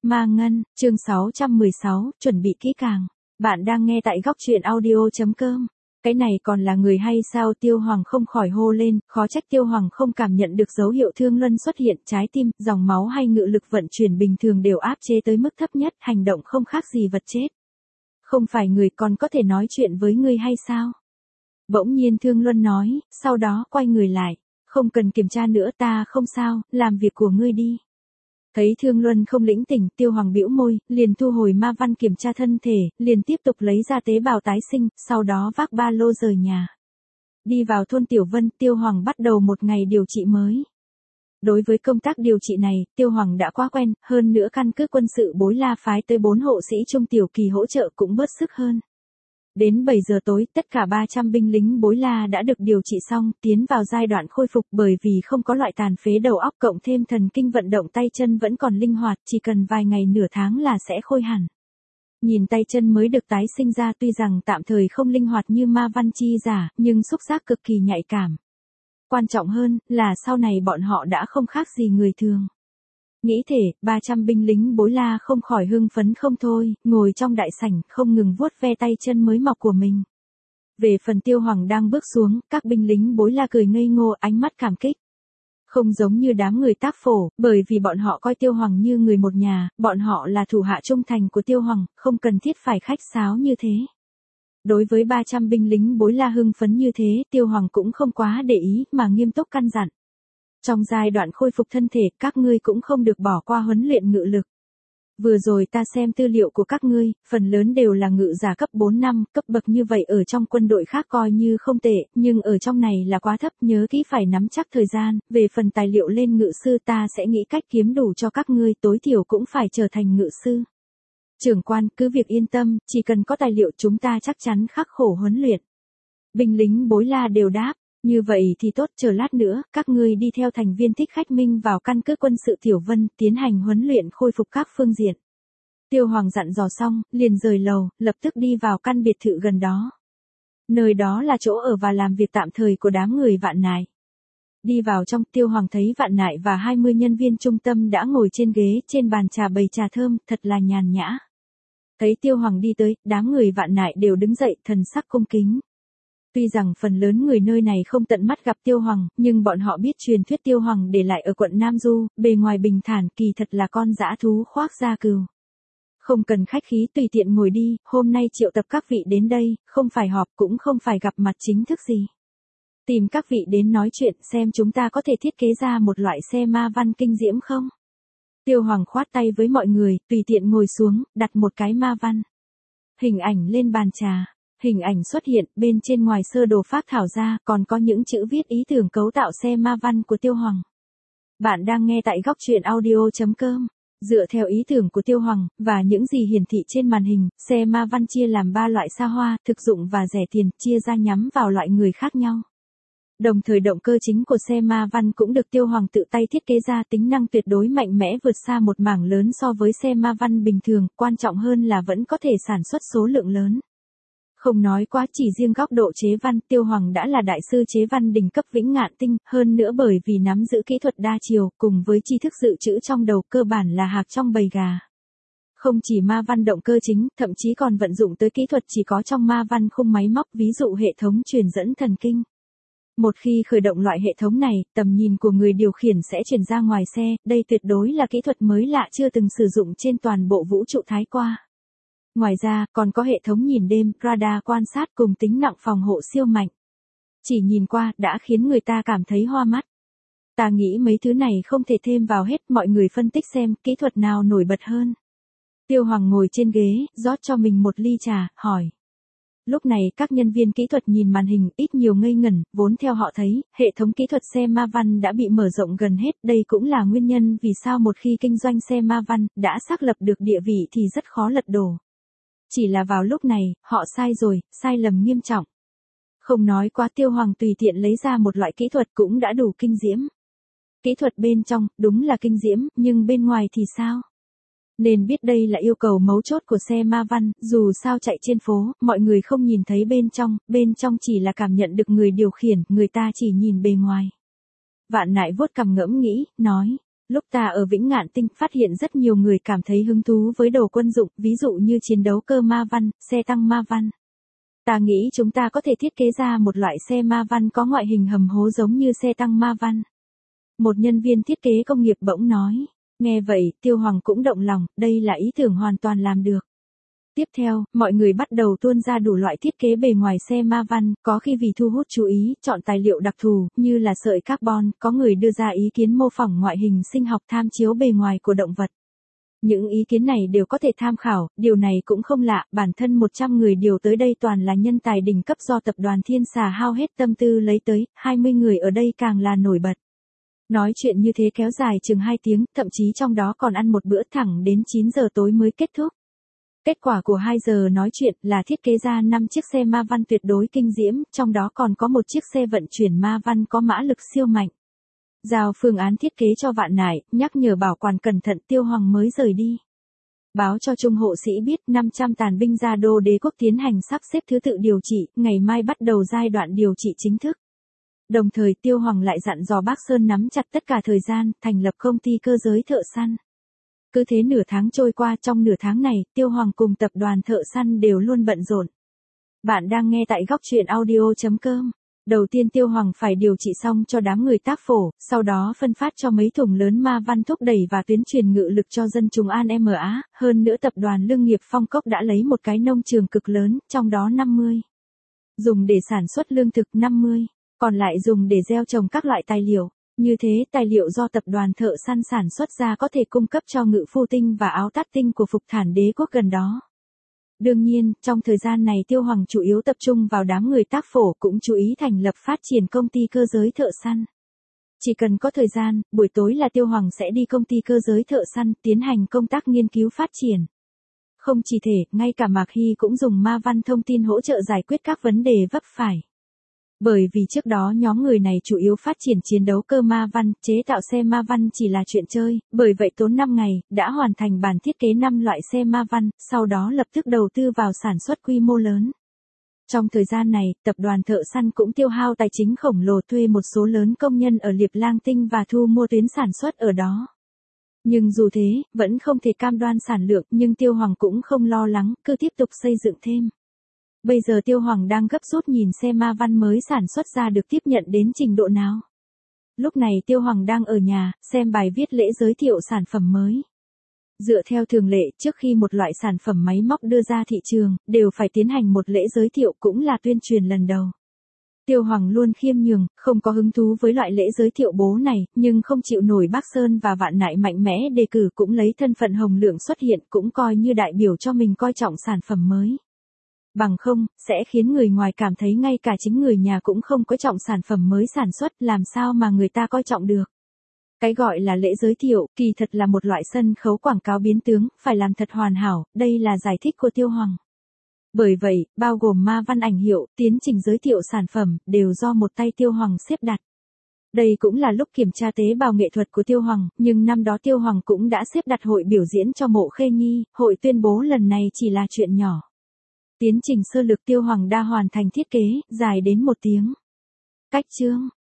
Ma Ngân, chương 616, chuẩn bị kỹ càng. Bạn đang nghe tại góc truyện audio.com. Cái này còn là người hay sao? Tiêu Hoàng không khỏi hô lên, khó trách Tiêu Hoàng không cảm nhận được dấu hiệu thương luân xuất hiện, trái tim, dòng máu hay ngự lực vận chuyển bình thường đều áp chế tới mức thấp nhất, hành động không khác gì vật chết. Không phải người còn có thể nói chuyện với ngươi hay sao? Bỗng nhiên Thương Luân nói, sau đó quay người lại, không cần kiểm tra nữa, ta không sao, làm việc của ngươi đi. Thấy Thương Luân không lĩnh tỉnh, Tiêu Hoàng bĩu môi, liền thu hồi ma văn kiểm tra thân thể, liền tiếp tục lấy ra tế bào tái sinh, sau đó vác ba lô rời nhà. Đi vào thôn Tiểu Vân, Tiêu Hoàng bắt đầu một ngày điều trị mới. Đối với công tác điều trị này, Tiêu Hoàng đã quá quen, hơn nữa căn cứ quân sự Bối La phái tới 4 hộ sĩ trung tiểu kỳ hỗ trợ cũng bớt sức hơn. Đến 7 giờ tối, tất cả 300 binh lính Bối La đã được điều trị xong, tiến vào giai đoạn khôi phục bởi vì không có loại tàn phế đầu óc cộng thêm thần kinh vận động tay chân vẫn còn linh hoạt, chỉ cần vài ngày nửa tháng là sẽ khôi hẳn. Nhìn tay chân mới được tái sinh ra tuy rằng tạm thời không linh hoạt như ma văn chi giả, nhưng xúc giác cực kỳ nhạy cảm. Quan trọng hơn là sau này bọn họ đã không khác gì người thường. Nghĩ thể, 300 binh lính Bối La không khỏi hưng phấn không thôi, ngồi trong đại sảnh không ngừng vuốt ve tay chân mới mọc của mình. Về phần Tiêu Hoàng đang bước xuống, các binh lính Bối La cười ngây ngô, ánh mắt cảm kích. Không giống như đám người Tác Phổ, bởi vì bọn họ coi Tiêu Hoàng như người một nhà, bọn họ là thủ hạ trung thành của Tiêu Hoàng, không cần thiết phải khách sáo như thế. Đối với 300 binh lính Bối La hưng phấn như thế, Tiêu Hoàng cũng không quá để ý, mà nghiêm túc căn dặn. Trong giai đoạn khôi phục thân thể, các ngươi cũng không được bỏ qua huấn luyện ngự lực. Vừa rồi ta xem tư liệu của các ngươi, phần lớn đều là ngự giả cấp 4 năm, cấp bậc như vậy ở trong quân đội khác coi như không tệ, nhưng ở trong này là quá thấp, nhớ kỹ phải nắm chắc thời gian, về phần tài liệu lên ngự sư ta sẽ nghĩ cách kiếm đủ cho các ngươi, tối thiểu cũng phải trở thành ngự sư. Trưởng quan, cứ việc yên tâm, chỉ cần có tài liệu chúng ta chắc chắn khắc khổ huấn luyện. Binh lính Bối La đều đáp. Như vậy thì tốt, chờ lát nữa, các ngươi đi theo thành viên Thích Khách Minh vào căn cứ quân sự Tiểu Vân, tiến hành huấn luyện khôi phục các phương diện. Tiêu Hoàng dặn dò xong, liền rời lầu, lập tức đi vào căn biệt thự gần đó. Nơi đó là chỗ ở và làm việc tạm thời của đám người Vạn Nại. Đi vào trong, Tiêu Hoàng thấy Vạn Nại và 20 nhân viên trung tâm đã ngồi trên ghế, trên bàn trà bày trà thơm, thật là nhàn nhã. Thấy Tiêu Hoàng đi tới, đám người Vạn Nại đều đứng dậy, thần sắc cung kính. Tuy rằng phần lớn người nơi này không tận mắt gặp Tiêu Hoàng, nhưng bọn họ biết truyền thuyết Tiêu Hoàng để lại ở quận Nam Du, bề ngoài bình thản kỳ thật là con dã thú khoác da cừu. Không cần khách khí, tùy tiện ngồi đi, hôm nay triệu tập các vị đến đây, không phải họp cũng không phải gặp mặt chính thức gì. Tìm các vị đến nói chuyện xem chúng ta có thể thiết kế ra một loại xe ma văn kinh diễm không? Tiêu Hoàng khoát tay với mọi người, tùy tiện ngồi xuống, đặt một cái ma văn. Hình ảnh lên bàn trà. Hình ảnh xuất hiện, bên trên ngoài sơ đồ phác thảo ra, còn có những chữ viết ý tưởng cấu tạo xe ma văn của Tiêu Hoàng. Bạn đang nghe tại góc truyện audio.com. Dựa theo ý tưởng của Tiêu Hoàng, và những gì hiển thị trên màn hình, xe ma văn chia làm 3 loại xa hoa, thực dụng và rẻ tiền, chia ra nhắm vào loại người khác nhau. Đồng thời động cơ chính của xe ma văn cũng được Tiêu Hoàng tự tay thiết kế ra, tính năng tuyệt đối mạnh mẽ vượt xa một mảng lớn so với xe ma văn bình thường, quan trọng hơn là vẫn có thể sản xuất số lượng lớn. Không nói quá, chỉ riêng góc độ chế văn, Tiêu Hoàng đã là đại sư chế văn đỉnh cấp Vĩnh Ngạn Tinh, hơn nữa bởi vì nắm giữ kỹ thuật đa chiều, cùng với tri thức dự trữ trong đầu, cơ bản là hạc trong bầy gà. Không chỉ ma văn động cơ chính, thậm chí còn vận dụng tới kỹ thuật chỉ có trong ma văn khung máy móc, ví dụ hệ thống truyền dẫn thần kinh. Một khi khởi động loại hệ thống này, tầm nhìn của người điều khiển sẽ chuyển ra ngoài xe, đây tuyệt đối là kỹ thuật mới lạ chưa từng sử dụng trên toàn bộ vũ trụ thái qua. Ngoài ra, còn có hệ thống nhìn đêm, radar quan sát cùng tính nặng phòng hộ siêu mạnh. Chỉ nhìn qua, đã khiến người ta cảm thấy hoa mắt. Ta nghĩ mấy thứ này không thể thêm vào hết, mọi người phân tích xem, kỹ thuật nào nổi bật hơn. Tiêu Hoàng ngồi trên ghế, rót cho mình một ly trà, hỏi. Lúc này, các nhân viên kỹ thuật nhìn màn hình, ít nhiều ngây ngẩn, vốn theo họ thấy, hệ thống kỹ thuật xe ma văn đã bị mở rộng gần hết, đây cũng là nguyên nhân vì sao một khi kinh doanh xe ma văn, đã xác lập được địa vị thì rất khó lật đổ. Chỉ là vào lúc này, họ sai rồi, sai lầm nghiêm trọng. Không nói quá, Tiêu Hoàng tùy tiện lấy ra một loại kỹ thuật cũng đã đủ kinh diễm. Kỹ thuật bên trong, đúng là kinh diễm, nhưng bên ngoài thì sao? Nên biết đây là yêu cầu mấu chốt của xe ma văn, dù sao chạy trên phố, mọi người không nhìn thấy bên trong chỉ là cảm nhận được người điều khiển, người ta chỉ nhìn bề ngoài. Vạn Nại vuốt cằm ngẫm nghĩ, nói, Lúc ta ở Vĩnh Ngạn Tinh phát hiện rất nhiều người cảm thấy hứng thú với đồ quân dụng, ví dụ như chiến đấu cơ ma văn, xe tăng ma văn. Ta nghĩ chúng ta có thể thiết kế ra một loại xe ma văn có ngoại hình hầm hố giống như xe tăng ma văn. Một nhân viên thiết kế công nghiệp bỗng nói. Nghe vậy, Tiêu Hoàng cũng động lòng, đây là ý tưởng hoàn toàn làm được. Tiếp theo, mọi người bắt đầu tuôn ra đủ loại thiết kế bề ngoài xe ma văn, có khi vì thu hút chú ý, chọn tài liệu đặc thù, như là sợi carbon, có người đưa ra ý kiến mô phỏng ngoại hình sinh học tham chiếu bề ngoài của động vật. Những ý kiến này đều có thể tham khảo, điều này cũng không lạ, bản thân 100 người điều tới đây toàn là nhân tài đỉnh cấp do tập đoàn Thiên Xà hao hết tâm tư lấy tới, 20 người ở đây càng là nổi bật. Nói chuyện như thế kéo dài chừng 2 tiếng, thậm chí trong đó còn ăn một bữa thẳng đến 9 giờ tối mới kết thúc. Kết quả của 2 giờ nói chuyện là thiết kế ra 5 chiếc xe ma văn tuyệt đối kinh diễm, trong đó còn có một chiếc xe vận chuyển ma văn có mã lực siêu mạnh. Giao phương án thiết kế cho Vạn Nải, nhắc nhở bảo quản cẩn thận, Tiêu Hoàng mới rời đi. Báo cho Trung hộ sĩ biết 500 tàn binh gia đô đế quốc tiến hành sắp xếp thứ tự điều trị, ngày mai bắt đầu giai đoạn điều trị chính thức. Đồng thời Tiêu Hoàng lại dặn dò Bác Sơn nắm chặt tất cả thời gian, thành lập công ty cơ giới thợ săn. Cứ thế nửa tháng trôi qua, trong nửa tháng này, Tiêu Hoàng cùng tập đoàn thợ săn đều luôn bận rộn. Bạn đang nghe tại góc truyện audio.com. Đầu tiên Tiêu Hoàng phải điều trị xong cho đám người tác phổ, sau đó phân phát cho mấy thùng lớn ma văn thúc đẩy và tuyến truyền ngự lực cho dân chúng An MA, hơn nữa tập đoàn Lương nghiệp Phong Cốc đã lấy một cái nông trường cực lớn, trong đó 50. Dùng để sản xuất lương thực 50, còn lại dùng để gieo trồng các loại tài liệu. Như thế tài liệu do tập đoàn thợ săn sản xuất ra có thể cung cấp cho Ngự Phu Tinh và Áo Tát Tinh của Phục Thản Đế quốc gần đó. Đương nhiên, trong thời gian này Tiêu Hoàng chủ yếu tập trung vào đám người tác phổ, cũng chú ý thành lập phát triển công ty cơ giới thợ săn. Chỉ cần có thời gian, buổi tối là Tiêu Hoàng sẽ đi công ty cơ giới thợ săn tiến hành công tác nghiên cứu phát triển. Không chỉ thế, ngay cả Mạc Hy cũng dùng ma văn thông tin hỗ trợ giải quyết các vấn đề vấp phải. Bởi vì trước đó nhóm người này chủ yếu phát triển chiến đấu cơ ma văn, chế tạo xe ma văn chỉ là chuyện chơi, bởi vậy tốn 5 ngày, đã hoàn thành bản thiết kế 5 loại xe ma văn, sau đó lập tức đầu tư vào sản xuất quy mô lớn. Trong thời gian này, tập đoàn thợ săn cũng tiêu hao tài chính khổng lồ thuê một số lớn công nhân ở Liệp Lang Tinh và thu mua tuyến sản xuất ở đó. Nhưng dù thế, vẫn không thể cam đoan sản lượng, nhưng Tiêu Hoàng cũng không lo lắng, cứ tiếp tục xây dựng thêm. Bây giờ Tiêu Hoàng đang gấp rút nhìn xe ma văn mới sản xuất ra được tiếp nhận đến trình độ nào. Lúc này Tiêu Hoàng đang ở nhà, xem bài viết lễ giới thiệu sản phẩm mới. Dựa theo thường lệ, trước khi một loại sản phẩm máy móc đưa ra thị trường, đều phải tiến hành một lễ giới thiệu cũng là tuyên truyền lần đầu. Tiêu Hoàng luôn khiêm nhường, không có hứng thú với loại lễ giới thiệu bố này, nhưng không chịu nổi Bác Sơn và Vạn Nại mạnh mẽ đề cử cũng lấy thân phận Hồng Lượng xuất hiện cũng coi như đại biểu cho mình coi trọng sản phẩm mới. Bằng không, sẽ khiến người ngoài cảm thấy ngay cả chính người nhà cũng không coi trọng sản phẩm mới sản xuất, làm sao mà người ta coi trọng được. Cái gọi là lễ giới thiệu, kỳ thật là một loại sân khấu quảng cáo biến tướng, phải làm thật hoàn hảo, đây là giải thích của Tiêu Hoàng. Bởi vậy, bao gồm ma văn ảnh hiệu, tiến trình giới thiệu sản phẩm, đều do một tay Tiêu Hoàng xếp đặt. Đây cũng là lúc kiểm tra tế bào nghệ thuật của Tiêu Hoàng, nhưng năm đó Tiêu Hoàng cũng đã xếp đặt hội biểu diễn cho Mộ Khê Nhi, hội tuyên bố lần này chỉ là chuyện nhỏ. Tiến trình sơ lược Tiêu Hoàng đã hoàn thành thiết kế, dài đến 1 tiếng. Cách chương